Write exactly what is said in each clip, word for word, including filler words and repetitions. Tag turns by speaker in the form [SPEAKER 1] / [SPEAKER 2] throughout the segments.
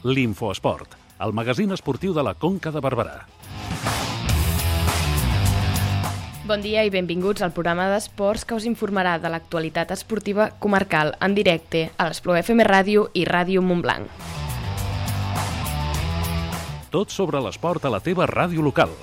[SPEAKER 1] l'Infoesport, el magazín esportiu de la Conca de Barberà.
[SPEAKER 2] Bon dia i benvinguts al programa d'esports que us informarà de l'actualitat esportiva comarcal en directe a l'Espluga F M Ràdio i Ràdio Montblanc.
[SPEAKER 1] Tot sobre l'esport a la teva ràdio local.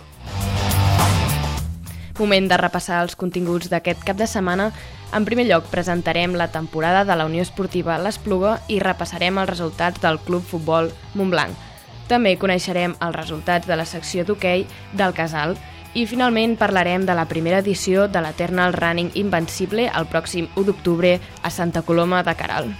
[SPEAKER 2] Moment de repassar els continguts d'aquest cap de setmana. En primer lloc, presentarem la temporada de la Unió Esportiva l'Espluga i repassarem els resultats del Club Futbol Montblanc. També coneixerem els resultats de la secció d'hoquei del Casal i finalment parlarem de la primera edició de l'Eternal Running Invencible el pròxim u d'octubre a Santa Coloma de Queralt.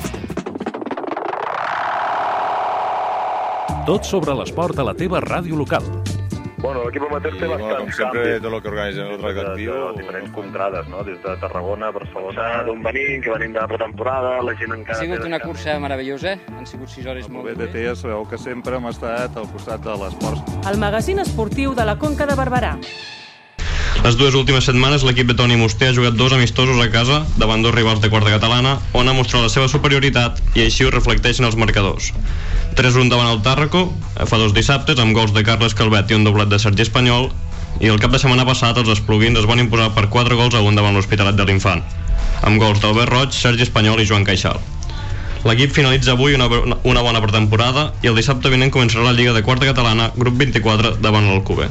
[SPEAKER 1] Tot sobre l'esport a la teva ràdio local.
[SPEAKER 3] Bueno, l'equip amateur té bastants
[SPEAKER 4] bueno, com sempre,
[SPEAKER 3] canvis.
[SPEAKER 4] tot el que organitzen el redactiu.
[SPEAKER 3] De, de diferents contrades, no? Des de Tarragona, Barcelona, d'on venim, que venim de pretemporada, la gent encara...
[SPEAKER 5] Ha sigut una cursa meravellosa, han sigut sis hores molt
[SPEAKER 4] bé. B T, sabeu que sempre hem estat al costat de l'esport.
[SPEAKER 6] El magazín esportiu de la Conca de Barberà.
[SPEAKER 7] Les dues últimes setmanes l'equip de Toni Musté ha jugat dos amistosos a casa davant dos rivals de quarta catalana on ha mostrat la seva superioritat i així ho reflecteixen els marcadors. tres un davant el Tàrraco, fa dos dissabtes amb gols de Carles Calvet i un doblet de Sergi Espanyol, i el cap de setmana passat els espluguins es van imposar per quatre gols a un davant l'Hospitalet de l'Infant, amb gols d'Albert Roig, Sergi Espanyol i Joan Caixal. L'equip finalitza avui una, una bona pretemporada i el dissabte vinent començarà la Lliga de quarta catalana, grup vint-i-quatre, davant l'Alcover.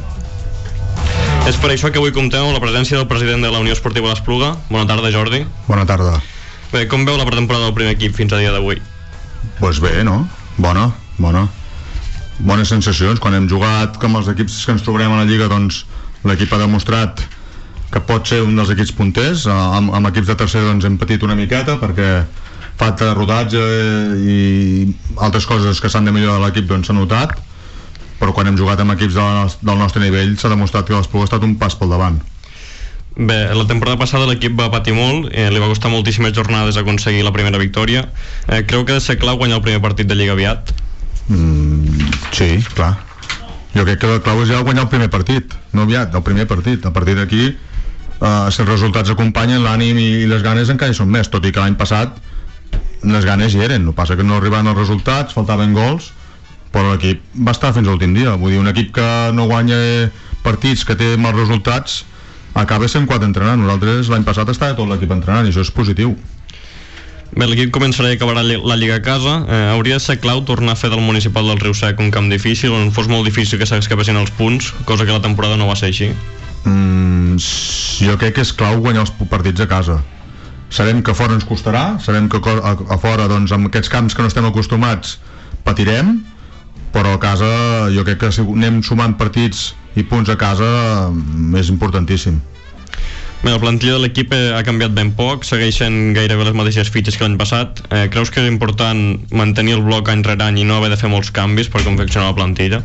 [SPEAKER 7] És per això que avui comptem amb la presència del president de la Unió Esportiva l'Espluga. Bona tarda, Jordi.
[SPEAKER 8] Bona tarda.
[SPEAKER 7] Bé, com veu la pretemporada del primer equip fins a dia d'avui?
[SPEAKER 8] Doncs pues bé, no? Bona, bona. Bones sensacions. Quan hem jugat amb els equips que ens trobarem a la Lliga, doncs l'equip ha demostrat que pot ser un dels equips punters. Amb, amb equips de tercer doncs, hem patit una miqueta perquè falta de rodatge i altres coses que s'han de millorar a l'equip doncs, s'ha notat, però quan hem jugat amb equips del nostre nivell s'ha demostrat que l'Espluga ha estat un pas pel davant.
[SPEAKER 7] Bé, la temporada passada l'equip va patir molt, eh, li va costar moltíssimes jornades aconseguir la primera victòria. Eh, creu que ha de ser clau guanyar el primer partit de Lliga aviat?
[SPEAKER 8] Mm, sí, clar. Jo crec que la clau és ja guanyar el primer partit, no aviat, el primer partit. A partir d'aquí, eh, si els resultats acompanyen, l'ànim i les ganes encara hi són més, tot i que l'any passat les ganes hi eren, no passa que no arribaven els resultats, faltaven gols, però l'equip va estar fins a l'últim dia. Vull dir, un equip que no guanya partits, que té mals resultats, acaba sent quatre entrenant. Nosaltres l'any passat estava tot l'equip entrenant i això és positiu.
[SPEAKER 7] Bé, l'equip començarà i acabarà la Lliga a casa. Eh, hauria de ser clau tornar a fer del Municipal del Riu Sec un camp difícil, on fos molt difícil que s'escapessin els punts, cosa que la temporada no va ser així.
[SPEAKER 8] Mm, jo crec que és clau guanyar els partits a casa. Sabem que a fora ens costarà, sabem que a, a fora, doncs, amb aquests camps que no estem acostumats, patirem, però a casa jo crec que si anem sumant partits i punts a casa és importantíssim.
[SPEAKER 7] Bé, la plantilla de l'equip ha canviat ben poc, segueixen gairebé les mateixes fitxes que l'any passat. Eh, creus que és important mantenir el bloc any rere any i no haver de fer molts canvis per confeccionar la plantilla?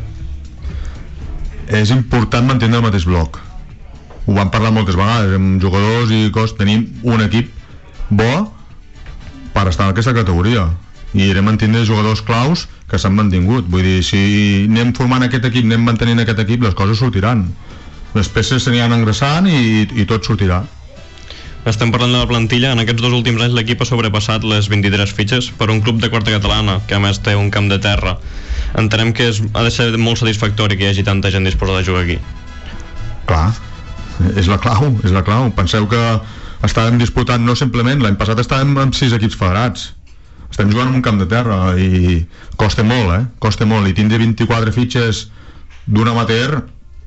[SPEAKER 8] És important mantenir el mateix bloc. Ho vam parlar moltes vegades amb jugadors i cos. Tenim un equip bo per estar en aquesta categoria i anem mantenint jugadors claus que s'han mantingut. Vull dir, si anem formant aquest equip, anem mantenint aquest equip, les coses sortiran. Les peces s'aniran engraçant i, i tot sortirà.
[SPEAKER 7] Estem parlant de la plantilla. En aquests dos últims anys l'equip ha sobrepassat les vint-i-tres fitxes per un club de quarta catalana, que a més té un camp de terra. Entenem que és, ha de ser molt satisfactori que hi hagi tanta gent disposada a jugar aquí.
[SPEAKER 8] Clar, és la clau, és la clau. Penseu que estàvem disputant no simplement, l'any passat estàvem amb sis equips federats. Estem jugant en un camp de terra i costa molt, eh? Costa molt. I tindre vint-i-quatre fitxes d'un amateur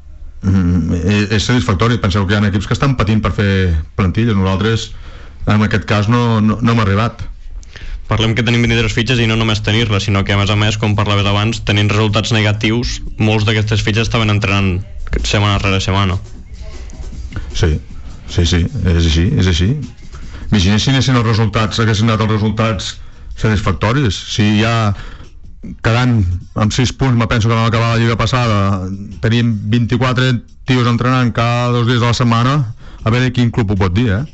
[SPEAKER 8] mm, és satisfactori. Penseu que hi ha equips que estan patint per fer plantilla. Nosaltres, en aquest cas, no, no, no hem arribat.
[SPEAKER 7] Parlem que tenim vint-i-tres fitxes i no només tenir-les, sinó que a més a més, com parlaves abans, tenint resultats negatius, molts d'aquestes fitxes estaven entrenant setmana rere setmana.
[SPEAKER 8] Sí, sí, sí, és així, és així. Imagina si anessin els resultats, haguessin anat els resultats satisfactoris. Si ja quedant amb sis punts, me penso que vam acabar la lliga passada, tenim vint-i-quatre tios entrenant cada dos dies de la setmana, a veure quin club ho pot dir, eh?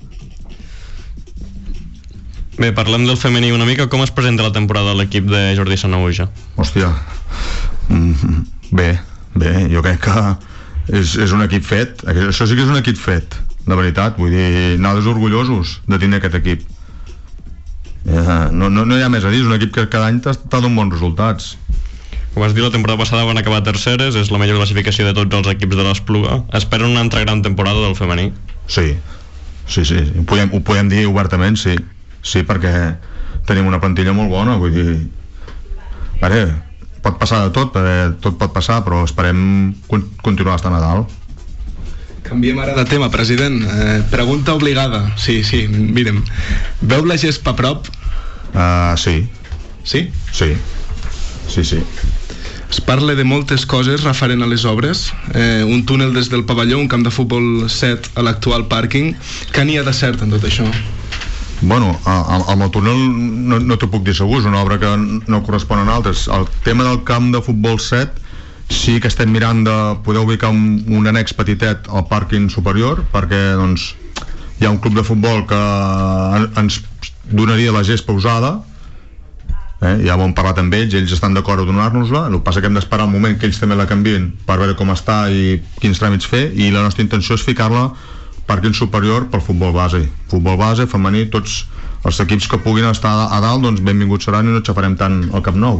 [SPEAKER 7] Bé, parlem del femení una mica. Com es presenta la temporada de l'equip de Jordi Sanahuja?
[SPEAKER 8] Hòstia, mm, bé, bé, jo crec que és, és un equip fet. Això sí que és un equip fet, de veritat. Vull dir, nosaltres orgullosos de tenir aquest equip. eh, no, no, no hi ha més a dir, és un equip que cada any t'ha donat bons resultats.
[SPEAKER 7] Com has dit, la temporada passada van acabar terceres, és la millor classificació de tots els equips de l'Espluga. Esperen una altra gran temporada del femení?
[SPEAKER 8] Sí, sí, sí, ho podem, ho podem dir obertament, sí. Sí, perquè tenim una plantilla molt bona, vull dir... Vale, pot passar de tot, eh, tot pot passar, però esperem continuar estant a dalt.
[SPEAKER 9] Canviem ara de tema, president. Eh, pregunta obligada. Sí, sí, mirem. Veu la gespa a prop?
[SPEAKER 8] Uh, sí.
[SPEAKER 9] Sí?
[SPEAKER 8] Sí. Sí, sí.
[SPEAKER 9] Es parla de moltes coses referent a les obres, eh, un túnel des del pavelló, un camp de futbol set a l'actual pàrquing. Què n'hi ha de cert en tot això?
[SPEAKER 8] Bueno, amb el túnel no, no t'ho puc dir segur, és una obra que no correspon a altres. El tema del camp de futbol set sí que estem mirant de poder ubicar un, un annex petitet al pàrquing superior, perquè doncs hi ha un club de futbol que ens donaria la gespa usada. Eh, ja ho hem parlat amb ells, ells estan d'acord a donar-nos-la, el que passa que hem d'esperar un moment que ells també la canvien per veure com està i quins tràmits fer, i la nostra intenció és ficar-la pàrquing superior pel futbol base, futbol base, femení, tots els equips que puguin estar a dalt, doncs benvinguts seran i no aixafarem tant el Camp Nou.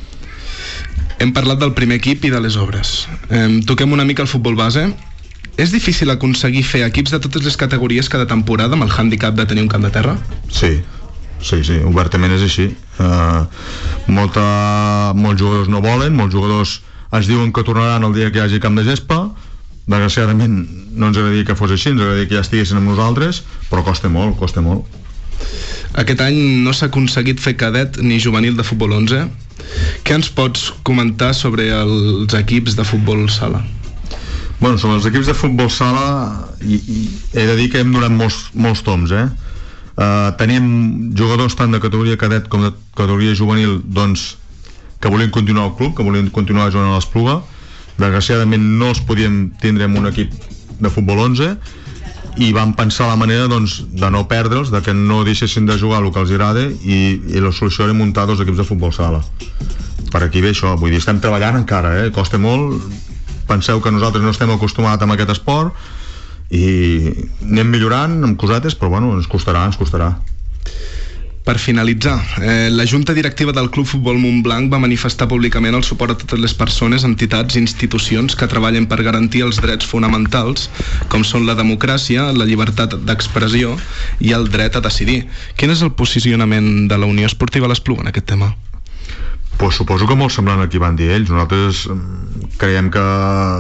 [SPEAKER 9] Hem parlat del primer equip i de les obres, eh, toquem una mica el futbol base. És difícil aconseguir fer equips de totes les categories cada temporada amb el hàndicap de tenir un camp de terra?
[SPEAKER 8] Sí, sí, sí, obertament és així. Uh, molta, molts jugadors no volen, molts jugadors ens diuen que tornaran el dia que hi hagi camp de gespa. Desgraciadament no ens agradaria que fos així, ens agradaria que ja estiguessin amb nosaltres, però costa molt, costa molt.
[SPEAKER 9] Aquest any no s'ha aconseguit fer cadet ni juvenil de futbol onze. Què ens pots comentar sobre els equips de futbol sala?
[SPEAKER 8] Bueno, sobre els equips de futbol sala i, i he de dir que hem donat molts, molts toms, eh? Uh, tenim jugadors tant de categoria cadet com de categoria juvenil, doncs, que volien continuar al club, que volien continuar jugant a l'Espluga. Desgraciadament no els podíem tindre en un equip de futbol onze i vam pensar la manera, doncs, de no perdre'ls, de que no deixessin de jugar el que els agrada, i, i la solució era muntar dos equips de futbol sala. Per aquí ve això, vull dir, estem treballant encara, eh? Costa molt. Penseu que nosaltres no estem acostumats amb aquest esport i anem millorant amb cosetes, però bueno, ens costarà, ens costarà.
[SPEAKER 9] Per finalitzar, eh, la Junta Directiva del Club Futbol Montblanc va manifestar públicament el suport a totes les persones, entitats i institucions que treballen per garantir els drets fonamentals, com són la democràcia, la llibertat d'expressió i el dret a decidir. Quin és el posicionament de la Unió Esportiva l'Espluga en aquest tema?
[SPEAKER 8] Pues suposo que molt semblant al que van dir ells. Nosaltres creiem que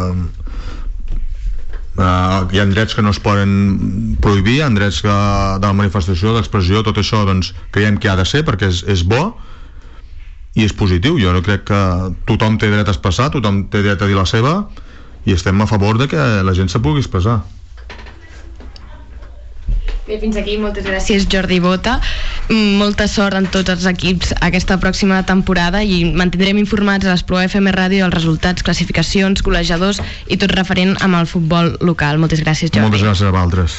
[SPEAKER 8] Uh, hi ha drets que no es poden prohibir, hi ha drets que, de la manifestació, d'expressió, tot això doncs creiem que ha de ser perquè és, és bo i és positiu. Jo no crec que tothom té dret a expressar, tothom té dret a dir la seva, i estem a favor de que la gent se pugui expressar.
[SPEAKER 2] Bé, fins aquí, moltes gràcies Jordi Bota, molta sort en tots els equips aquesta pròxima temporada i mantindrem informats a l'Espluga F M Ràdio els resultats, classificacions, golejadors i tot referent amb el futbol local. Moltes gràcies, Jordi.
[SPEAKER 8] Moltes gràcies a vosaltres.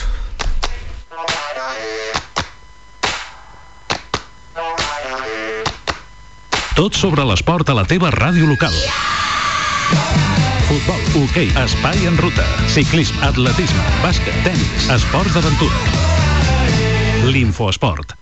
[SPEAKER 1] Tot sobre l'esport a la teva ràdio local. Futbol, hoquei, espai en ruta, ciclisme, atletisme, bàsquet, tenis, esports d'aventura. L'Infoesport.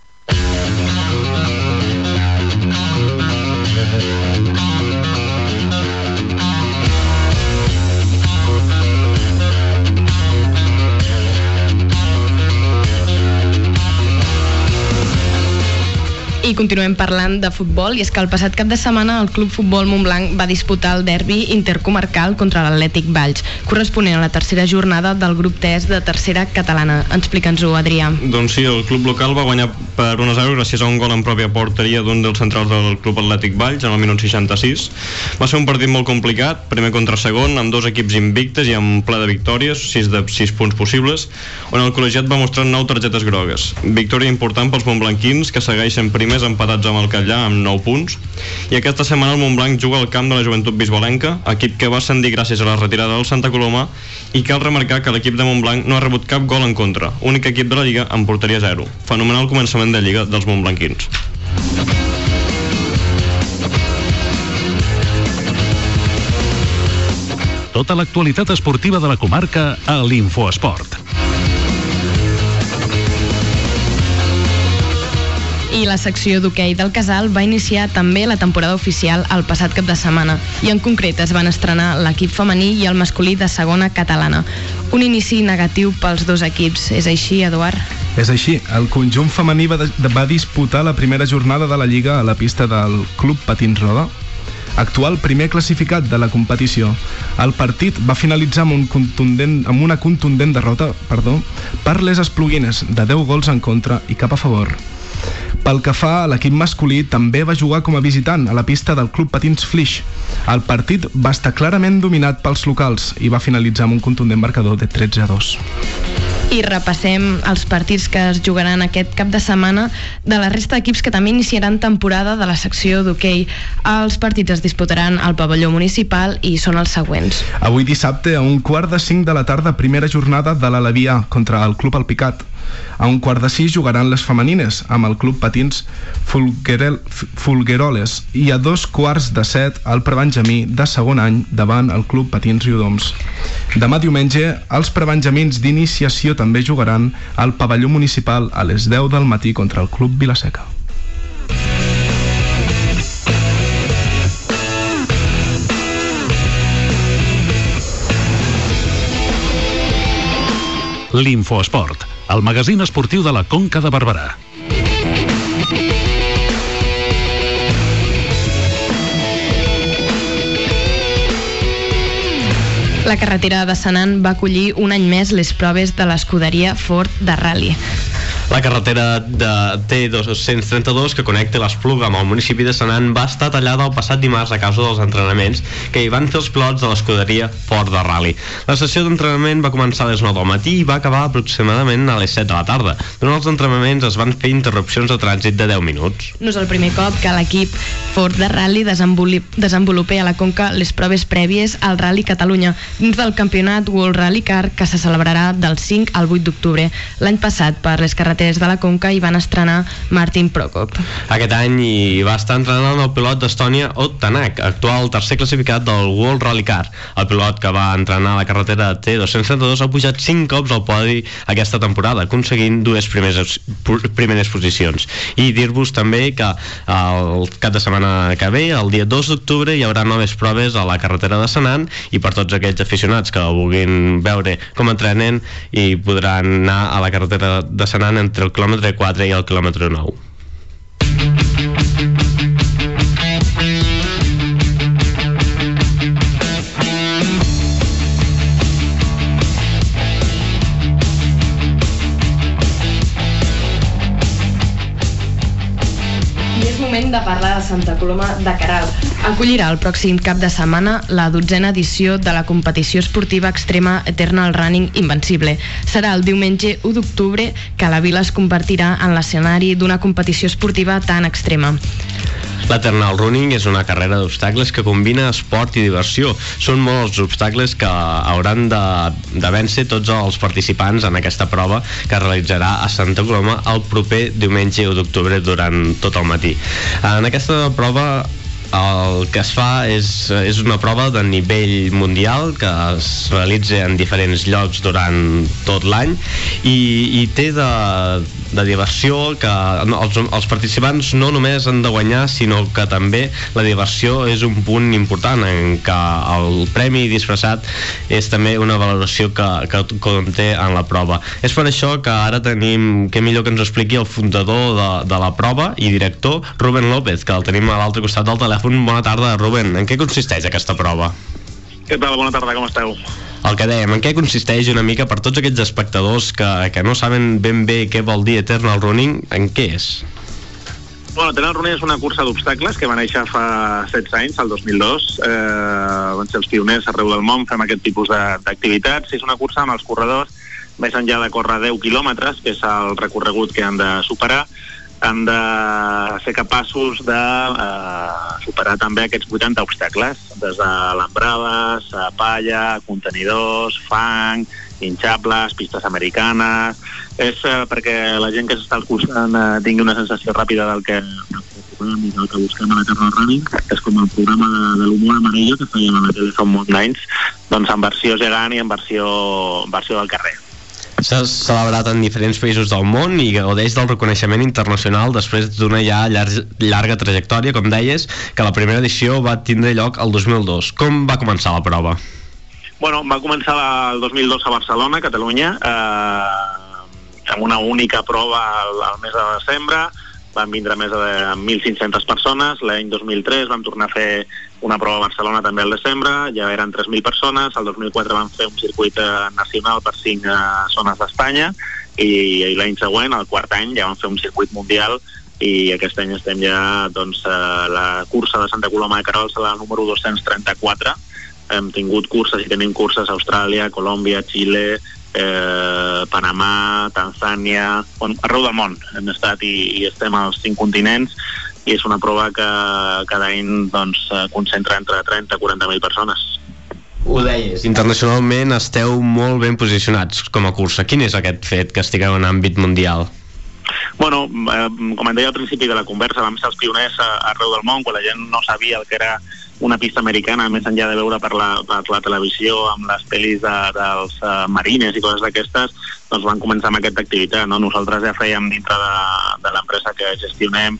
[SPEAKER 2] I continuem parlant de futbol, i és que el passat cap de setmana el Club Futbol Montblanc va disputar el derbi intercomarcal contra l'Atlètic Valls, corresponent a la tercera jornada del grup tres de tercera catalana. Explica'ns-ho, Adrià.
[SPEAKER 7] Doncs sí, el club local va guanyar per un a zero gràcies a un gol en pròpia porteria d'un dels centrals del Club Atlètic Valls en el minut seixanta-sis. Va ser un partit molt complicat, primer contra segon, amb dos equips invictes i amb ple de victòries, sis de sis punts possibles, on el col·legiat va mostrar nou targetes grogues. Victòria important pels montblanquins, que segueixen primers empatats amb el Catllà amb nou punts, i aquesta setmana el Montblanc juga al camp de la Joventut Bisbalenca, equip que va ascendir gràcies a la retirada del Santa Coloma, i cal remarcar que l'equip de Montblanc no ha rebut cap gol en contra, únic equip de la Lliga amb porteria zero. Fenomenal començament de Lliga dels montblanquins.
[SPEAKER 1] Tota l'actualitat esportiva de la comarca a l'Infoesport.
[SPEAKER 2] I la secció d'hoquei del Casal va iniciar també la temporada oficial el passat cap de setmana i en concret es van estrenar l'equip femení i el masculí de segona catalana. Un inici negatiu pels dos equips, és així, Eduard?
[SPEAKER 9] És així, el conjunt femení va, va disputar la primera jornada de la Lliga a la pista del Club Patins Roda, actual primer classificat de la competició. El partit va finalitzar amb, un contundent, amb una contundent derrota perdó, per les espluguines de deu gols en contra i cap a favor. Pel que fa a l'equip masculí, també va jugar com a visitant a la pista del Club Patins Flix. El partit va estar clarament dominat pels locals i va finalitzar amb un contundent marcador de tretze a dos.
[SPEAKER 2] I repassem els partits que es jugaran aquest cap de setmana de la resta d'equips que també iniciaran temporada de la secció d'hoquei. Els partits es disputaran al pavelló municipal i són els següents.
[SPEAKER 9] Avui dissabte, a un quart de cinc de la tarda, primera jornada de l'Alevià contra el Club Alpicat. A un quart de sis jugaran les femenines amb el Club Patins Fulguerel, Fulgueroles i a dos quarts de set el prebenjamí de segon any davant el Club Patins Riudoms. Demà diumenge els prebenjamins d'iniciació també jugaran al pavelló municipal a les deu del matí contra el Club Vilaseca.
[SPEAKER 1] L'Infoesport, el magazín esportiu de la Conca de Barberà.
[SPEAKER 2] La carretera de Senan va acollir un any més les proves de l'escuderia Ford de Rally.
[SPEAKER 7] La carretera de T dos-cents trenta-dos que connecta l'Espluga amb el municipi de Senan va estar tallada el passat dimarts a causa dels entrenaments que hi van fer els pilots de l'escuderia Ford de Rally. La sessió d'entrenament va començar a les nou del matí i va acabar aproximadament a les set de la tarda. Durant els entrenaments es van fer interrupcions de trànsit de deu minuts.
[SPEAKER 2] No és el primer cop que l'equip Ford de Rally desenvolupa a la Conca les proves prèvies al Rally Catalunya dins del campionat World Rally Car que se celebrarà del cinc al vuit d'octubre. L'any passat, per les carreteres de la Conca, hi van estrenar Martin Prokop.
[SPEAKER 7] Aquest any hi va estar entrenant el pilot d'Estònia Ot Tanak, actual tercer classificat del World Rally Car. El pilot que va entrenar la carretera T dos-cents trenta-dos ha pujat cinc cops al podi aquesta temporada, aconseguint dues primeres, primeres posicions. I dir-vos també que el cap de setmana que ve, el dia dos d'octubre, hi haurà noves proves a la carretera de Senan i per tots aquells aficionats que vulguin veure com entrenen i podran anar a la carretera de Senan entre el quilòmetre quatre i el quilòmetre nou.
[SPEAKER 2] De parlar de Santa Coloma de Queralt. Acollirà el pròxim cap de setmana la dotzena edició de la competició esportiva extrema Eternal Running Invencible. Serà el diumenge u d'octubre que la vila es convertirà en l'escenari d'una competició esportiva tan extrema.
[SPEAKER 7] L'Eternal Running és una carrera d'obstacles que combina esport i diversió. Són molts els obstacles que hauran de, de vèncer tots els participants en aquesta prova que es realitzarà a Santa Coloma el proper diumenge u d'octubre durant tot el matí. En aquesta prova el que es fa és, és una prova de nivell mundial que es realitza en diferents llocs durant tot l'any i, i té de, de diversió que els, els participants no només han de guanyar sinó que també la diversió és un punt important en què el premi disfressat és també una valoració que, que conté en la prova. És per això que ara tenim, que millor que ens expliqui el fundador de, de la prova i director, Rubén López, que el tenim a l'altre costat del telèfon. Bona tarda, Rubén. En què consisteix aquesta prova?
[SPEAKER 3] Què tal? Bona tarda, com esteu?
[SPEAKER 7] El que dèiem, en què consisteix una mica per tots aquests espectadors que, que no saben ben bé què vol dir Eternal Running, en què és?
[SPEAKER 3] Bueno, Eternal Running és una cursa d'obstacles que va néixer fa setze anys, el dos mil dos. Eh, van ser els pioners arreu del món, fem aquest tipus d'activitats. És una cursa amb els corredors més enllà de córrer deu quilòmetres, que és el recorregut que han de superar, han de ser capaços de eh, superar també aquests vuitanta obstacles, des de alambrades, palla, contenidors, fang, hinxables, pistes americanes. És eh, perquè la gent que s'està cursant eh, tingui una sensació ràpida del que, del que busquem a l'Eternal Running, que és com el programa de, de l'humor amarillo que fèiem a la tele fa un munt d'anys, doncs en versió gegant i en versió, versió del carrer.
[SPEAKER 10] S'ha celebrat en diferents països del món i gaudeix del reconeixement internacional després d'una ja llarga, llarga trajectòria, com deies, que la primera edició va tindre lloc el dos mil dos. Com va començar la prova?
[SPEAKER 3] Bueno, va començar el dos mil dos a Barcelona, Catalunya, eh, amb una única prova al, al mes de desembre. Van vindre més de mil cinc-centes persones. L'any dos mil tres vam tornar a fer una prova a Barcelona també al desembre, ja eren tres mil persones. El dos mil quatre vam fer un circuit nacional per cinc zones d'Espanya i, i l'any següent, el quart any, ja vam fer un circuit mundial i aquest any estem ja, doncs, a la cursa de Santa Coloma de Queralt, la número dos-cents trenta-quatre. Hem tingut curses i tenim curses a Austràlia, Colòmbia, Xile, Eh, Panamà, Tanzània, bueno, arreu del món hem estat i, i estem als cinc continents i és una prova que cada any doncs, concentra entre trenta i quaranta mil persones.
[SPEAKER 10] Ho deies, internacionalment esteu molt ben posicionats com a cursa. Quin és aquest fet que estigueu en àmbit mundial?
[SPEAKER 3] Bueno, eh, com em deia al principi de la conversa, vam ser els pioners arreu del món quan la gent no sabia el que era una pista americana, més enllà de veure per la, per la televisió amb les pel·lis de, dels uh, marines i coses d'aquestes, doncs van començar amb aquesta activitat, no? Nosaltres ja fèiem dintre de, de l'empresa que gestionem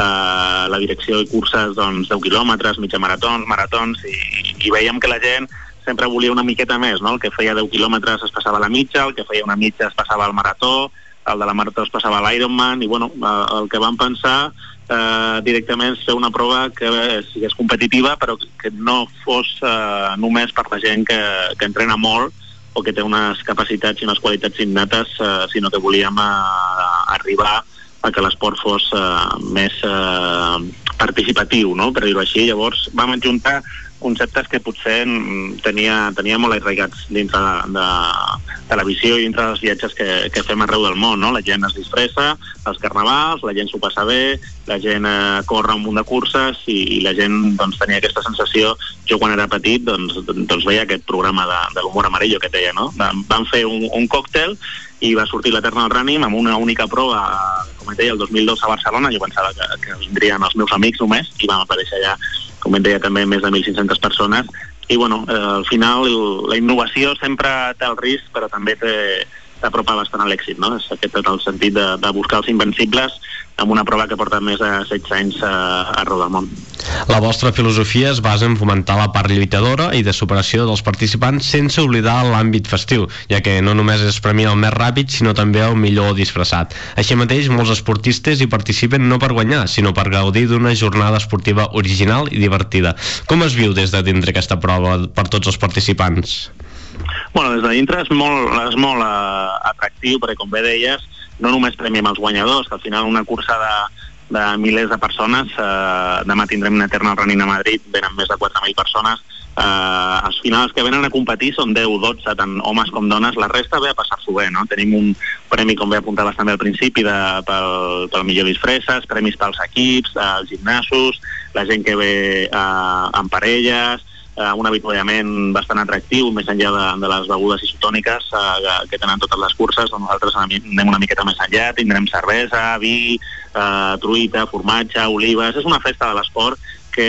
[SPEAKER 3] uh, la direcció de curses, doncs, deu quilòmetres, mitja maratons, maratons, i, i veiem que la gent sempre volia una miqueta més, no? El que feia deu quilòmetres es passava a la mitja, el que feia una mitja es passava al marató, el de la marató es passava a l'Ironman, i bueno, el que vam pensar Uh, directament és fer una prova que sigués competitiva però que no fos uh, només per la gent que, que entrena molt o que té unes capacitats i unes qualitats innates, uh, sinó que volíem uh, arribar a que l'esport fos uh, més uh, participatiu, no? Per dir-ho així. Llavors vam adjuntar conceptes que potser tenia, tenia molt arraigats dintre de, de, de la visió i dintre dels viatges que, que fem arreu del món, no? La gent es disfressa, els carnavals, la gent s'ho passa bé, la gent eh, corre un munt de curses i, i la gent doncs, tenia aquesta sensació. Jo quan era petit doncs, doncs veia aquest programa de, de l'humor amarillo que deia, no? Vam fer un, un còctel i va sortir l'Eternal Running amb una única prova, com et deia, el dos mil dos a Barcelona. Jo pensava que, que vindrien els meus amics només i vam aparèixer allà, com et deia, també més de mil cinc-centes persones. I bueno, eh, al final la innovació sempre té el risc, però també t'apropa bastant a l'èxit, no? És aquest tot el sentit de, de buscar els invencibles amb una prova que porta més de setze anys a, arreu del món.
[SPEAKER 10] La vostra filosofia es basa en fomentar la part lluitadora i de superació dels participants sense oblidar l'àmbit festiu, ja que no només es premia el més ràpid, sinó també el millor disfressat. Així mateix, molts esportistes hi participen no per guanyar, sinó per gaudir d'una jornada esportiva original i divertida. Com es viu des de dintre aquesta prova per tots els participants?
[SPEAKER 3] Bueno, des de dintre és molt, és molt uh, atractiu, perquè com bé deies, no només premiem els guanyadors, que al final una cursa de, de milers de persones, eh, demà tindrem un Eternal Running a Madrid, venen més de quatre mil persones, eh, als finals que venen a competir són deu o dotze, tant homes com dones, la resta ve a passar-s'ho bé, no? Tenim un premi, com bé apuntaves també al principi, de, pel, pel millor disfresses, premis pels equips, els gimnasos, la gent que ve eh, en parelles, Uh, un avituallament bastant atractiu, més enllà de, de les begudes isotòniques uh, que tenen totes les curses. Doncs nosaltres anem una miqueta més enllà, tindrem cervesa, vi, uh, truita, formatge, olives. És una festa de l'esport que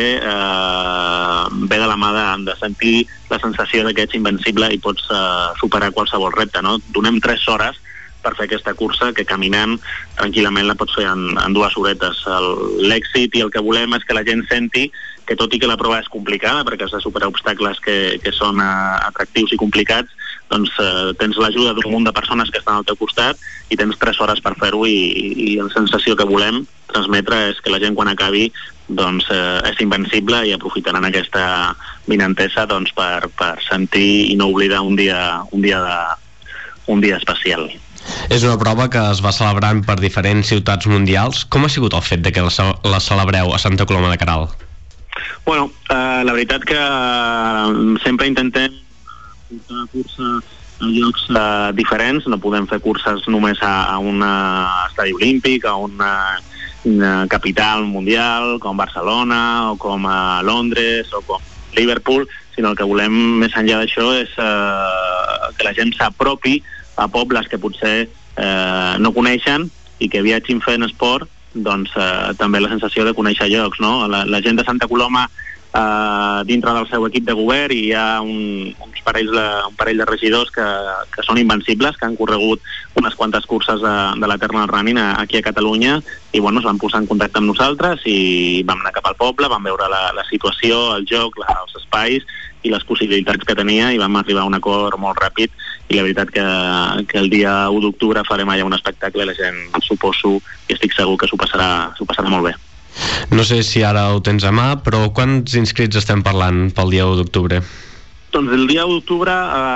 [SPEAKER 3] uh, ve de la mà de, de sentir la sensació que ets invencible i pots uh, superar qualsevol repte, no? Donem tres hores per fer aquesta cursa, que caminant tranquil·lament la pots fer en, en dues horetes. L'èxit i el que volem és que la gent senti que tot i que la prova és complicada, perquè has de superar obstacles que, que són uh, atractius i complicats, doncs uh, tens l'ajuda d'un munt de persones que estan al teu costat i tens tres hores per fer-ho i, i la sensació que volem transmetre és que la gent quan acabi doncs uh, és invencible i aprofitaran aquesta vinentesa doncs, per, per sentir i no oblidar un dia, un dia, de, un dia especial.
[SPEAKER 10] És una prova que es va celebrant per diferents ciutats mundials. Com ha sigut el fet de que la, la celebreu a Santa Coloma de Queralt?
[SPEAKER 3] Bueno, eh, la veritat que sempre intentem portar la cursa a llocs eh, diferents. No podem fer curses només a, a un estadi olímpic, a una, una capital mundial com Barcelona o com a Londres o com Liverpool, sinó el que volem més enllà d'això és eh, que la gent s'apropi a pobles que potser eh, no coneixen i que viatgin fent esport, doncs eh, també la sensació de conèixer llocs, no? La, la gent de Santa Coloma eh, dintre del seu equip de govern i hi ha un, uns parells de, un parell de regidors que, que són invencibles, que han corregut unes quantes curses de, de l'Eternal Running aquí a Catalunya, i bueno, es van posar en contacte amb nosaltres i vam anar cap al poble, vam veure la, la situació, el joc, la, els espais i les possibilitats que tenia, i vam arribar a un acord molt ràpid, i la veritat que, que el dia u d'octubre farem allà un espectacle i la gent, suposo, i estic segur que s'ho passarà, s'ho passarà molt bé.
[SPEAKER 10] No sé si ara ho tens a mà, però quants inscrits estem parlant pel dia u d'octubre?
[SPEAKER 3] Doncs el dia u d'octubre,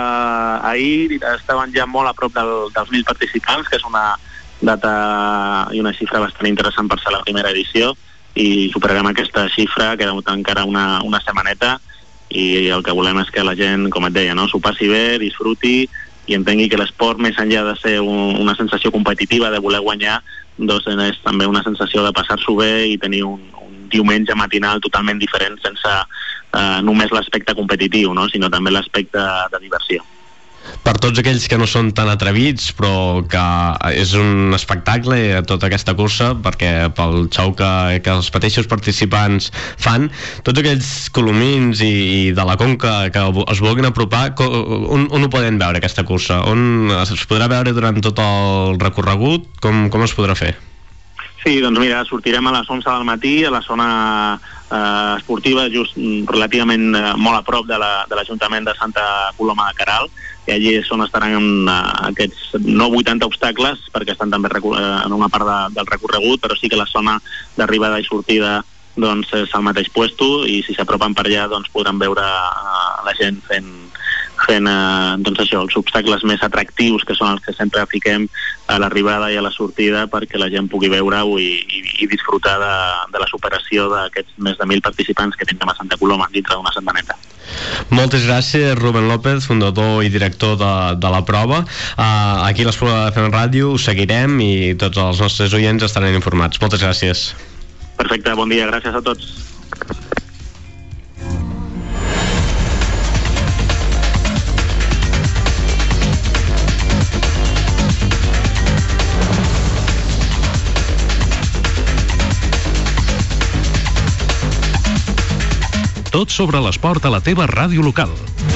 [SPEAKER 3] eh, ahir estaven ja molt a prop del, dels mil participants, que és una data i una xifra bastant interessant per ser la primera edició, i superarem aquesta xifra, queda encara una, una setmaneta, i el que volem és que la gent, com et deia, no, s'ho passi bé, disfruti i entengui que l'esport, més enllà de ser un, una sensació competitiva, de voler guanyar, doncs és també una sensació de passar-s'ho bé i tenir un, un diumenge matinal totalment diferent, sense eh, només l'aspecte competitiu, no, sinó també l'aspecte de diversió.
[SPEAKER 10] Per tots aquells que no són tan atrevits, però que és un espectacle tota aquesta cursa, perquè pel xou que, que els mateixos participants fan, tots aquells colomins i, i de la Conca que es vulguin apropar, on, on ho poden veure aquesta cursa? On es podrà veure durant tot el recorregut? Com, com es podrà fer?
[SPEAKER 3] Sí, doncs mira, sortirem a les onze del matí a la zona eh, esportiva, just relativament eh, molt a prop de l'Ajuntament la, de Santa Coloma de Queralt, i allí és on estaran uh, aquests no vuitanta obstacles, perquè estan també en una part de, del recorregut, però sí que la zona d'arribada i sortida doncs, és al mateix puesto, i si s'apropen per allà doncs, podran veure uh, la gent fent, fent uh, doncs això, els obstacles més atractius, que són els que sempre fiquem a l'arribada i a la sortida, perquè la gent pugui veure-ho i, i, i disfrutar de, de la superació d'aquests més de mil participants que tindrem a Santa Coloma dintre d'una setmaneta.
[SPEAKER 10] Moltes gràcies, Rubén López, fundador i director de, de la prova. Uh, aquí a l'Espluga de F M Ràdio us seguirem i tots els nostres oients estaran informats. Moltes gràcies.
[SPEAKER 3] Perfecte, bon dia, gràcies a tots.
[SPEAKER 1] Tot sobre l'esport a la teva ràdio local.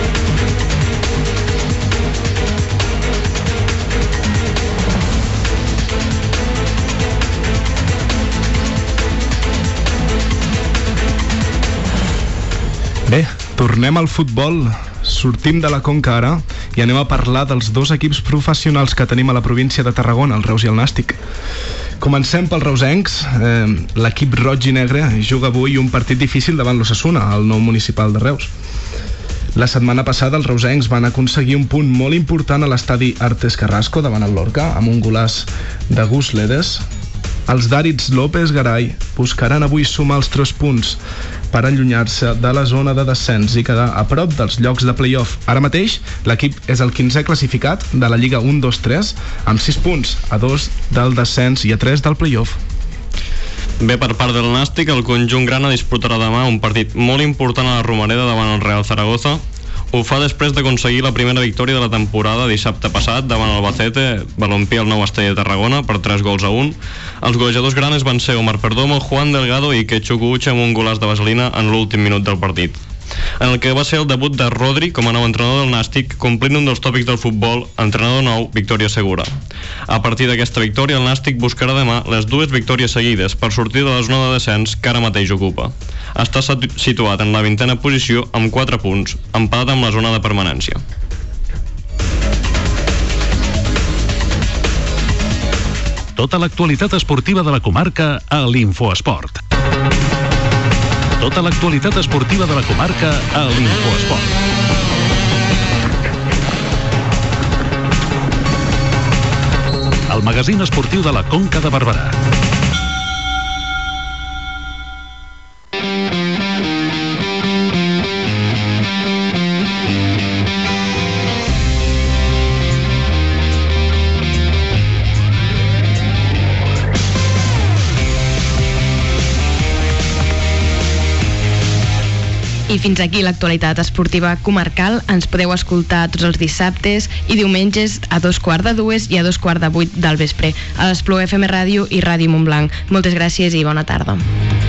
[SPEAKER 9] Bé, tornem al futbol. Sortim de la Conca ara i anem a parlar dels dos equips professionals que tenim a la província de Tarragona, el Reus i el Nàstic. Comencem pels reusencs. Eh, l'equip roig i negre juga avui un partit difícil davant l'Ossassuna, al nou municipal de Reus. La setmana passada els reusencs van aconseguir un punt molt important a l'estadi Artes Carrasco davant el Lorca, amb un golaç de Gus Ledes. Els d'Àrids López Garay buscaran avui sumar els tres punts per allunyar-se de la zona de descens i quedar a prop dels llocs de play-off. Ara mateix l'equip és el quinzè classificat de la Lliga un dos tres amb sis punts, a dos del descens i a tres del play-off.
[SPEAKER 7] Bé, per part del Nàstic, el conjunt grana disputarà demà un partit molt important a la Romareda davant el Real Zaragoza. Ho fa després d'aconseguir la primera victòria de la temporada dissabte passat davant el Albacete, Balompié al nou Estadi de Tarragona, per tres gols a un. Els golejadors granes van ser Omar Perdomo, Juan Delgado i Quechu Cucha amb un golaç de vaselina en l'últim minut del partit. En el que va ser el debut de Rodri com a nou entrenador del Nàstic, complint un dels tòpics del futbol, entrenador nou, victòria segura. A partir d'aquesta victòria, el Nàstic buscarà demà les dues victòries seguides per sortir de la zona de descens que ara mateix ocupa. Està situat en la vintena posició amb quatre punts, empatat amb la zona de permanència.
[SPEAKER 1] Tota l'actualitat esportiva de la comarca a l'Infoesport. Tota l'actualitat esportiva de la comarca a l'Infoesport. El magazín esportiu de la Conca de Barberà.
[SPEAKER 2] I fins aquí l'actualitat esportiva comarcal. Ens podeu escoltar tots els dissabtes i diumenges a dos quarts de dues i a dos quarts de vuit del vespre a l'Espluga F M Ràdio i Ràdio Montblanc. Moltes gràcies i bona tarda.